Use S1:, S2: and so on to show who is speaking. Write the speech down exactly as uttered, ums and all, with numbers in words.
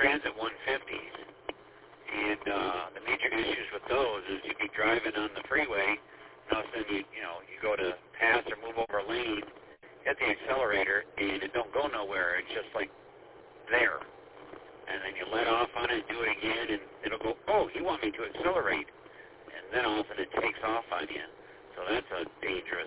S1: Transit one fifties. And uh, the major issues with those is you'd be driving on the freeway, and all of a sudden you, you know, you go to pass or move over a lane, hit the accelerator, and it don't go nowhere. It's just like there. And then you let off on it, do it again, and it'll go, oh, you want me to accelerate. And then all of a sudden it takes off on you. So that's a dangerous